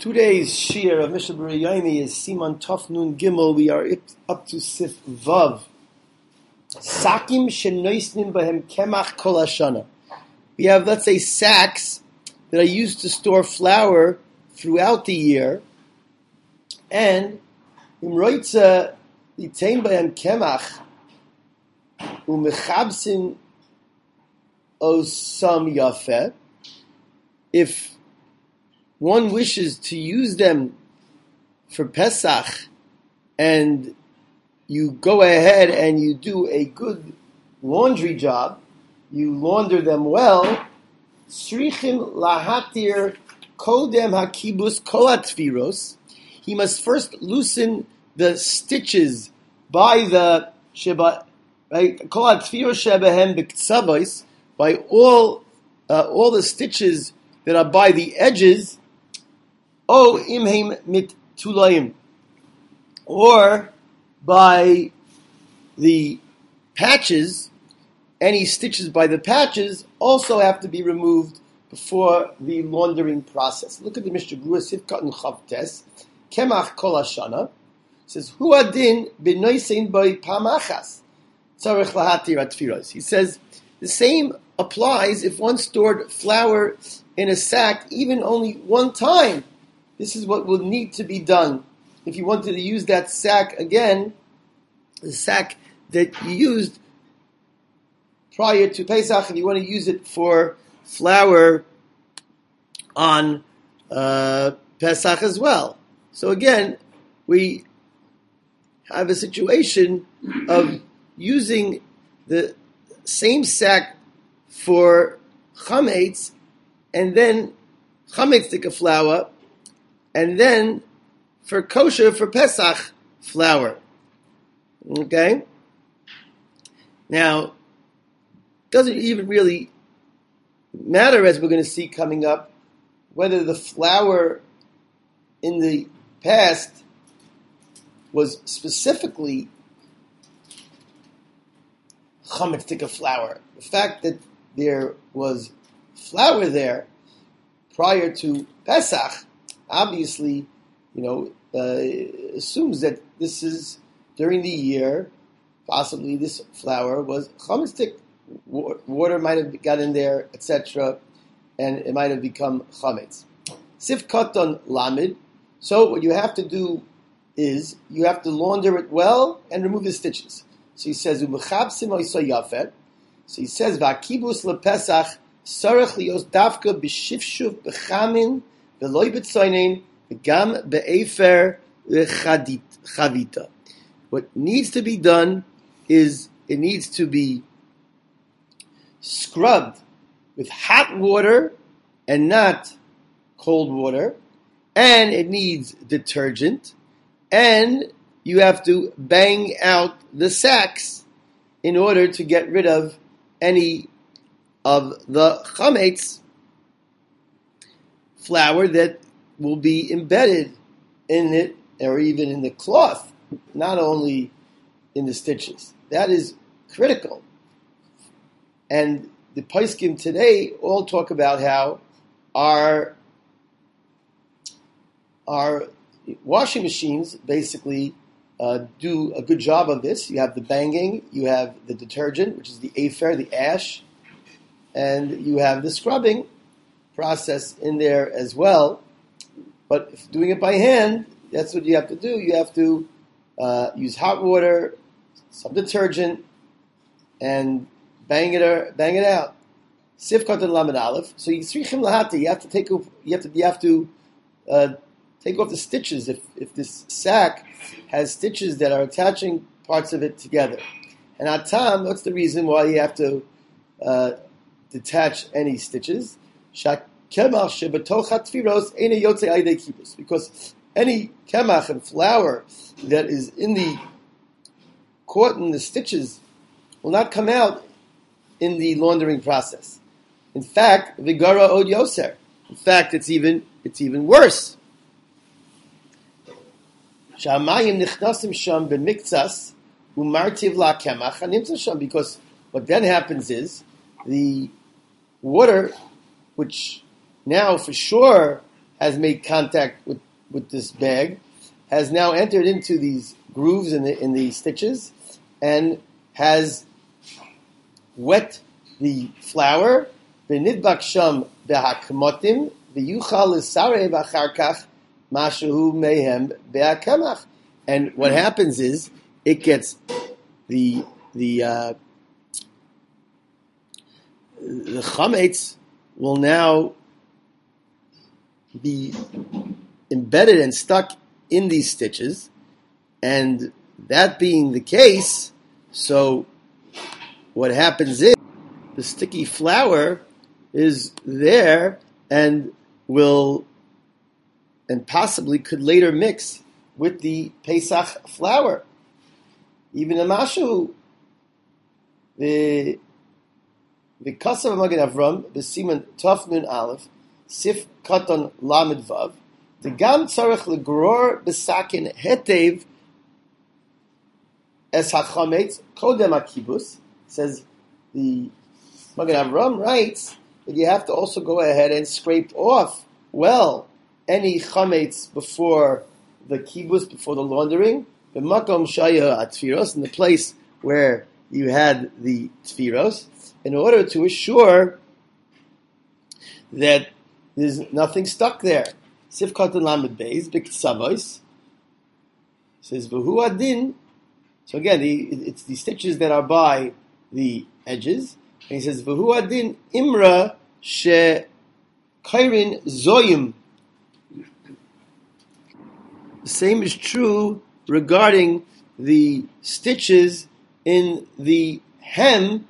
Today's shir of Mishnah Berurah Yomi is Siman Tov Nun Gimel. We are up to Sif Vav. Sakim shenoisnim bahem kemach kol hashana. We have, let's say, sacks that are used to store flour throughout the year, and imroitza yitain bahem kemach umechabsin osam yafeh. If one wishes to use them for Pesach, and you go ahead and you do a good laundry job, you launder them well, Srichim lahatir kodem hakibus kol hatfiros. He must first loosen the stitches by the sheba, right? Kol hatfiros shebehem b'ktsavos, by all the stitches that are by the edges. O imheim mit tulayim, or by the patches. Any stitches by the patches also have to be removed before the laundering process. Look at the Mishnah Berurah Sivkat and Chavtes Kemach Kol Hashana. It says Hu adin b'noisein by pamachas tzarich lahatir atfiros. He says the same applies if one stored flour in a sack even only one time. This is what will need to be done. If you wanted to use that sack again, the sack that you used prior to Pesach, and you want to use it for flour on Pesach as well. So again, we have a situation of using the same sack for chametz, and then chametz tikka flour, and then for kosher, for Pesach, flour. Okay? Now, doesn't even really matter, as we're going to see coming up, whether the flour in the past was specifically chametz tikka flour. The fact that there was flour there prior to Pesach, obviously, assumes that this is during the year. Possibly this flour was chametz tikka. Water might have got in there, etc., and it might have become chametz. Sif katan lamid. So what you have to do is you have to launder it well and remove the stitches. So he says umechabsim oisay yafet. So he says va'kibus lepesach sarach lios dafka b'shifshuv b'chamin v'loy b'tzoynein v'gam be'efer chavita. What needs to be done is it needs to be scrubbed with hot water and not cold water, and it needs detergent, and you have to bang out the sacks in order to get rid of any of the chametz flour that will be embedded in it, or even in the cloth, not only in the stitches. That is critical. And the poskim today all talk about how our washing machines basically do a good job of this. You have the banging, you have the detergent, which is the afer, the ash, and you have the scrubbing process in there as well. But if doing it by hand, that's what you have to do. You have to use hot water, some detergent, and bang it out. Sifkat and lamed aleph. So yisrichim lahati. You have to take off the stitches. If this sack has stitches that are attaching parts of it together, and atam, what's the reason why you have to detach any stitches? Because any kemach and flour that is caught in the stitches will not come out in the laundering process. In fact, vigara od yoser. In fact, it's even worse. Shamayim nichnasim sham b'miktsas umartiv la kemach hanimtza sham. Because what then happens is the water, which now for sure has made contact with this bag, has now entered into these grooves in the stitches, and has wet the flour. V'nidbak sham behakmotim v'yuchal l'sarev achar kach mashahu mehem be'akamach. And what happens is it gets the chametz will now be embedded and stuck in these stitches, and that being the case, so what happens is the sticky flour is there and possibly could later mix with the Pesach flour. Even a mashu, the Kasav Magen Avram, the Siman Tov Nun Aleph, Sif Katan Lamed Vav, the Gam Tzarech Legror Besakin Hetev Es HaChametz Kodem HaKibus, says the Magen Avram writes that you have to also go ahead and scrape off, any chametz before the kibus, before the laundering, the makom shaya atfiros, in the place where you had the tfiros, in order to assure that there's nothing stuck there. Sifkat and lamed beis b'ktsavos says v'hu adin. So again, it's the stitches that are by the edges, and he says v'hu adin imra she kairin zoyim. The same is true regarding the stitches in the hem,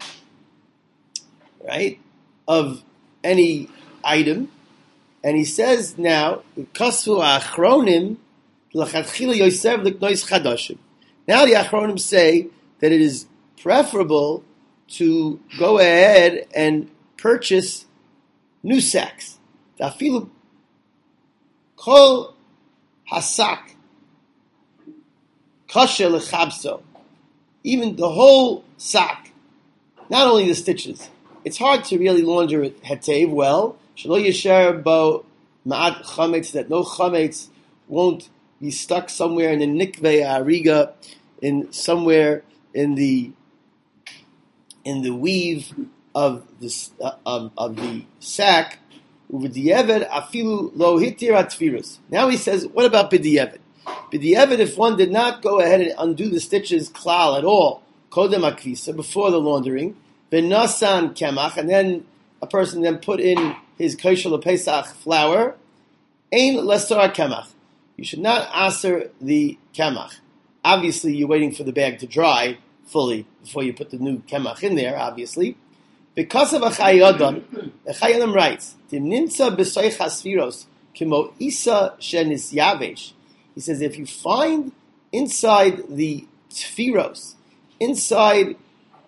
right, of any item. And he says now, Kasvu Achronim L'chadchila Yosef L'knois Chadashim. Now the Achronim say that it is preferable to go ahead and purchase new sacks. Tafilu Kol Hasak Kasha L'chabso. Even the whole sack, not only the stitches. It's hard to really launder it hetev well. Shelo yisher bo ma'at chametz, that no chametz won't be stuck somewhere in the nikvei ariga, in somewhere in the weave of the sack. U'v'di'eved afilu lo hitir atfirus. Now he says, what about b'di'eved? B'di'eved, if one did not go ahead and undo the stitches klal at all, kodem akvisa, before the laundering, v'nasan kemach, and then a person then put in his kosher pesach flour, ein lesor kemach. You should not aser the kemach. Obviously, you're waiting for the bag to dry fully before you put the new kemach in there, obviously. Because of a Chayei Adam writes, Timnimtza b'soich hasfiros kimo isa shenis yavesh. He says, if you find inside the tfiros, inside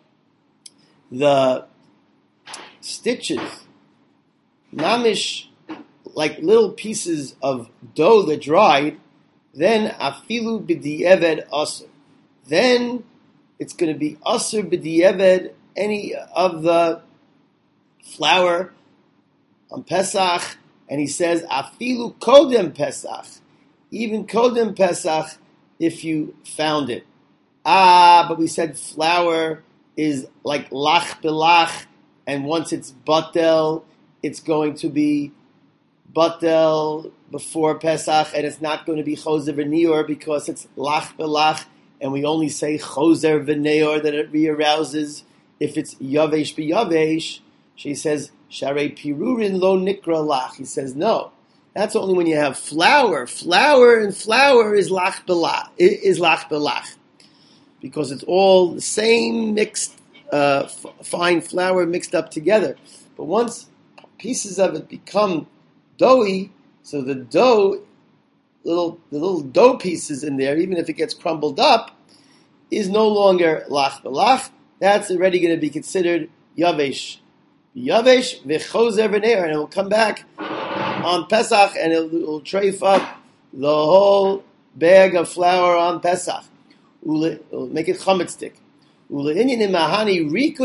the stitches, mamish, like little pieces of dough that dried, then afilu b'di'eved asur. Then it's going to be asur b'di'eved any of the flour on Pesach, and he says afilu kodem Pesach, even kodem Pesach, if you found it. But we said flour is like lach belach, and once it's batel, it's going to be batel before Pesach, and it's not going to be choser v'nior because it's lach belach, and we only say choser v'neor that it re-arouses. If it's yavesh b'yavesh, she says sharei pirurin lo nikra lach. He says no. That's only when you have flour. Flour and flour is lach belach. Is lach belach, because it's all the same mixed fine flour mixed up together. But once pieces of it become doughy, so the dough, the little dough pieces in there, even if it gets crumbled up, is no longer lach belach. That's already going to be considered yavesh. Yavesh v'chozer v'neir, and it will come back on Pesach, and it will trafe up the whole bag of flour on Pesach. It'll make it chametzik.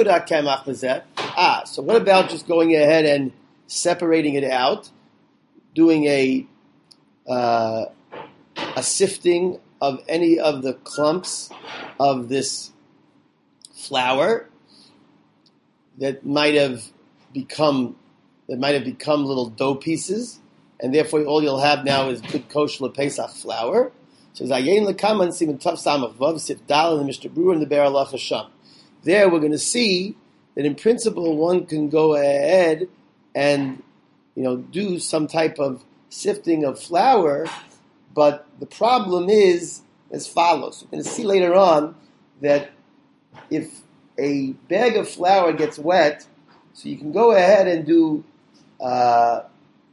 So what about just going ahead and separating it out? doing a sifting of any of the clumps of this flour that might have become little dough pieces, and therefore all you'll have now is good kosher Pesach flour. So Zayin Lekaman Siman Tav Samach Vav Sif Dal and the Mishnah Berurah and the Be'er Halacha Sham. There we're going to see that in principle one can go ahead and do some type of sifting of flour, but the problem is as follows. We're going to see later on that if a bag of flour gets wet, so you can go ahead and do a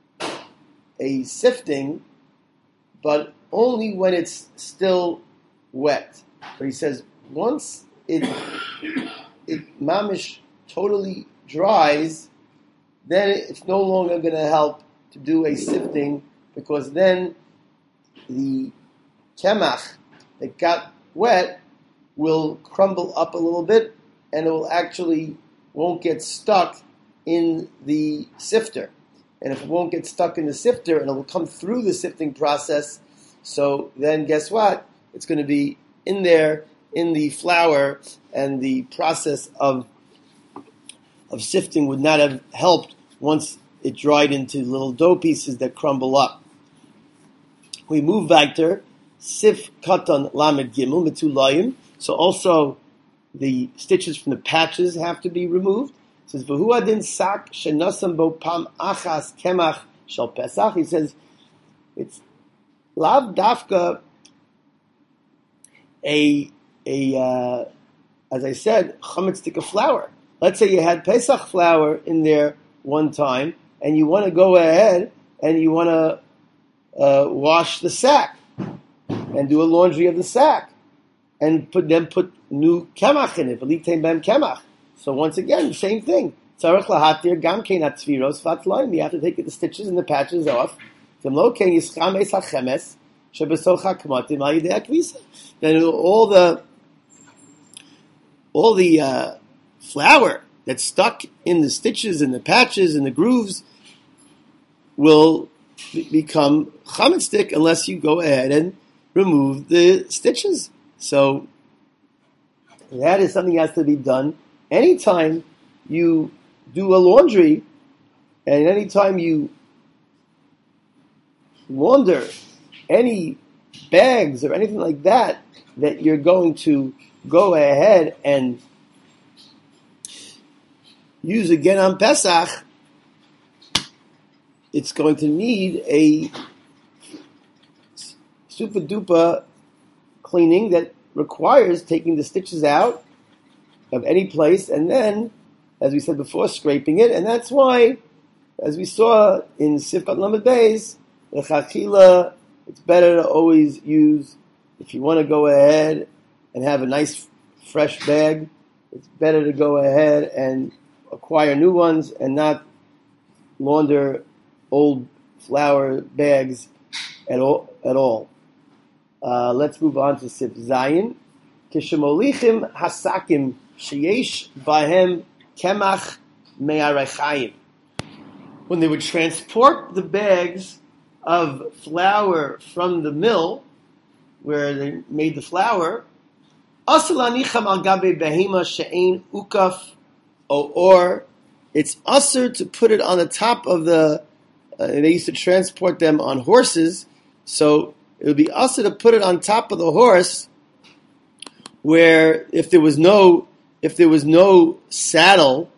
sifting, but only when it's still wet. But he says once it mamish totally dries, then it's no longer going to help to do a sifting, because then the kemach that got wet will crumble up a little bit, and it won't get stuck in the sifter. And if it won't get stuck in the sifter, and it will come through the sifting process, so then guess what? It's going to be in there, in the flour, and the process of sifting would not have helped once it dried into little dough pieces that crumble up. We move weiter, sif katan lamed gimel metulayim. So also the stitches from the patches have to be removed. It says v'hu adin sak shenasam bo pam achas kemach shel pesach. He says it's lav dafka as I said, chametz stick of flour. Let's say you had Pesach flour in there one time, and you want to go ahead and you want to wash the sack and do a laundry of the sack, and put new kemach in it. Kemach. So once again, same thing. You have to take the stitches and the patches off. Then all the flour that's stuck in the stitches and the patches and the grooves will become chametz stick unless you go ahead and remove the stitches. So that is something that has to be done anytime you do a laundry, and anytime you launder any bags or anything like that you're going to go ahead and use again on Pesach. It's going to need a super duper cleaning that requires taking the stitches out of any place, and then, as we said before, scraping it. And that's why, as we saw in Sifkat Lamed Beis, the Chachila, it's better to always use, if you want to go ahead and have a nice fresh bag, it's better to go ahead and acquire new ones and not launder old flour bags at all. Let's move on to Sif Zayin. Kishemolichim hasakim sheyesh bahem kemach me'arechayim. When they would transport the bags of flour from the mill where they made the flour, asalanicham al gabe behema she'ein ukaf, or it's usher to put it on the top of the. They used to transport them on horses, so it would be usher to put it on top of the horse, where if there was no saddle,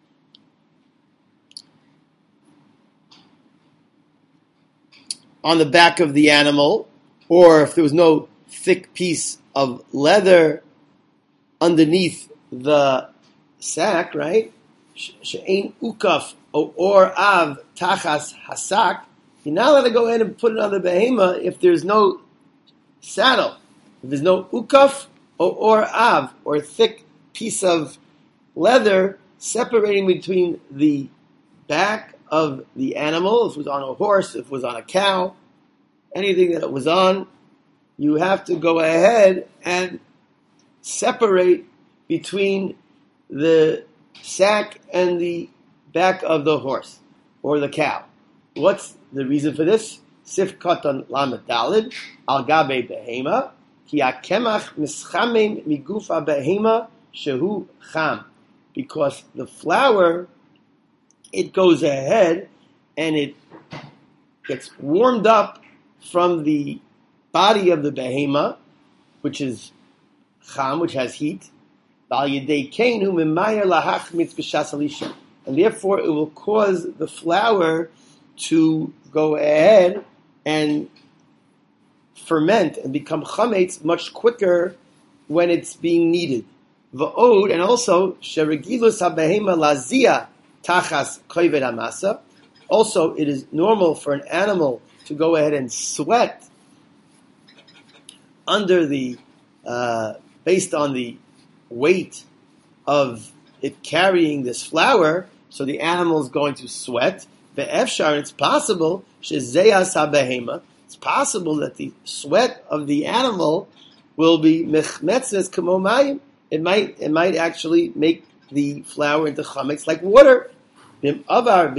on the back of the animal, or if there was no thick piece of leather underneath the sack, right? She'ein ukaf or av tachas hasak. You're not allowed to go ahead and put it on the behema if there's no saddle, if there's no ukaf or av, or thick piece of leather separating between the back of the animal, if it was on a horse, if it was on a cow, anything that it was on, you have to go ahead and separate between the sack and the back of the horse or the cow. What's the reason for this? Sif katan lamed dalid al gabe behema ki akemach mischamim migufa behema shehu cham, because the flour, it goes ahead and it gets warmed up from the body of the behema, which is cham, which has heat, and therefore it will cause the flour to go ahead and ferment and become chametz much quicker when it's being needed. Va'od, and also sheregilus habehema lazia tachas koived amasa. Also, it is normal for an animal to go ahead and sweat under the based on the weight of it carrying this flour. So the animal is going to sweat. Ve'efshar, it's possible shezeyas habehema. It's possible that the sweat of the animal will be mechmetzes kamo mayim. It might actually make the flour into chametz like water. However,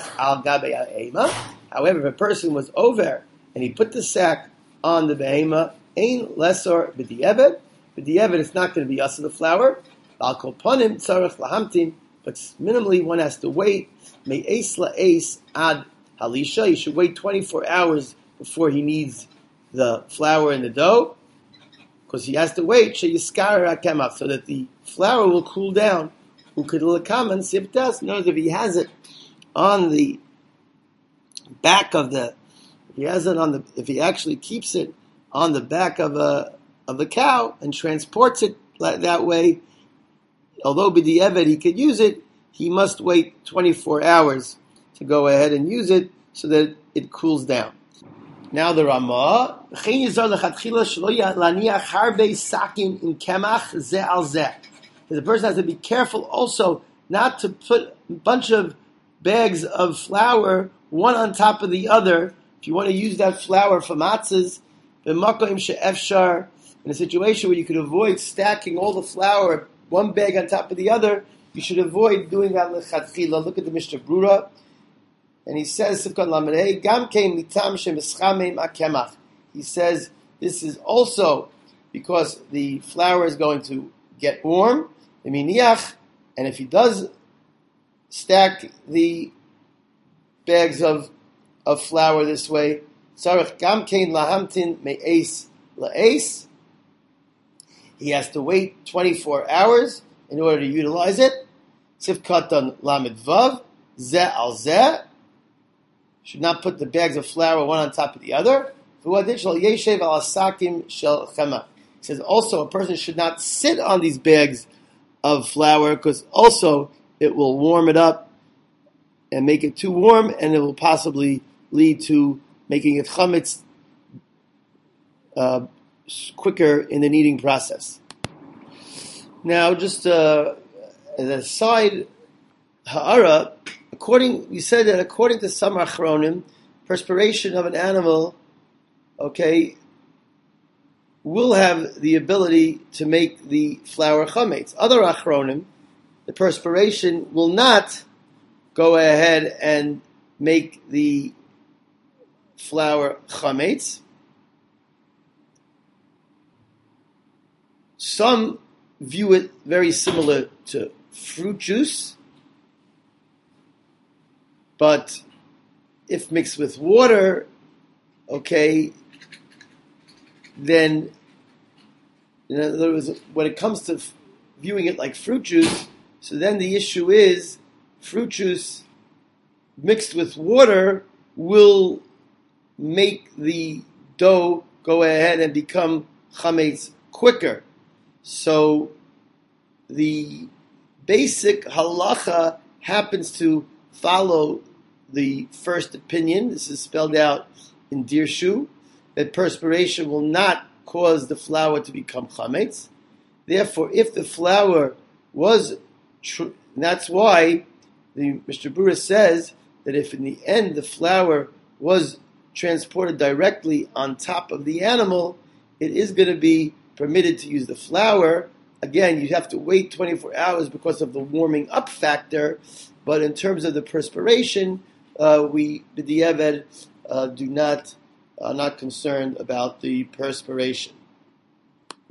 if a person was over and he put the sack on the behema, ain lesor b'di'eved. B'di'eved, it's not going to be us of the flour. Al kol ponim tzarech lahamtin, but minimally one has to wait. Me'es la'es ad halisha. You should wait 24 hours before he needs the flour in the dough, because he has to wait sheyiskar hakemach, so that the flour will cool down. Ukidulakaman sibtas. Notice if he has it on the back of the, if he actually keeps it on the back of the cow and transports it that way, although b'di'eved he could use it, he must wait 24 hours to go ahead and use it so that it cools down. Now the Ramah, the person has to be careful also not to put a bunch of bags of flour one on top of the other. If you want to use that flour for matzahs, in a situation where you could avoid stacking all the flour, one bag on top of the other, you should avoid doing that lechatchila. Look at the Mishnah Brura, and he says, he says this is also because the flour is going to get warm, and if he does stack the bags of flour this way, he has to wait 24 hours in order to utilize it. Sifkatan lamed vav, zeh al zeh. Should not put the bags of flour one on top of the other. He says also a person should not sit on these bags of flour, because also it will warm it up and make it too warm, and it will possibly lead to making it chametz quicker in the kneading process. Now, just as a side ha'ara, we said that according to some achronim, perspiration of an animal, will have the ability to make the flour chametz. Other achronim, the perspiration will not go ahead and make the flour chametz. Some view it very similar to fruit juice, but if mixed with water, then, in other words, when it comes to viewing it like fruit juice, so then the issue is fruit juice mixed with water will make the dough go ahead and become chametz quicker. So the basic halacha happens to follow the first opinion. This is spelled out in Dirshu, that perspiration will not cause the flour to become chametz. Therefore, if the flour was that's why the Mishnah Brura says that if in the end the flour was transported directly on top of the animal, it is going to be permitted to use the flour. Again, you have to wait 24 hours because of the warming up factor, but in terms of the perspiration, we b'diavad do not are not concerned about the perspiration.